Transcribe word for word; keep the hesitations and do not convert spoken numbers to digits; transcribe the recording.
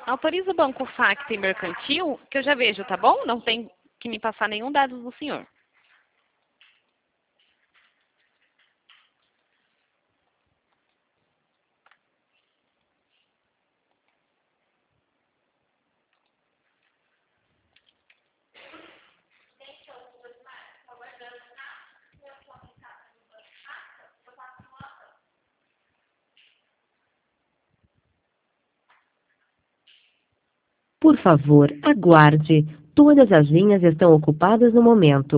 Autoriza o Banco Facta e Mercantil, que eu já vejo, tá bom? Não tem que me passar nenhum dado do senhor. Por favor, aguarde. Todas as linhas estão ocupadas no momento.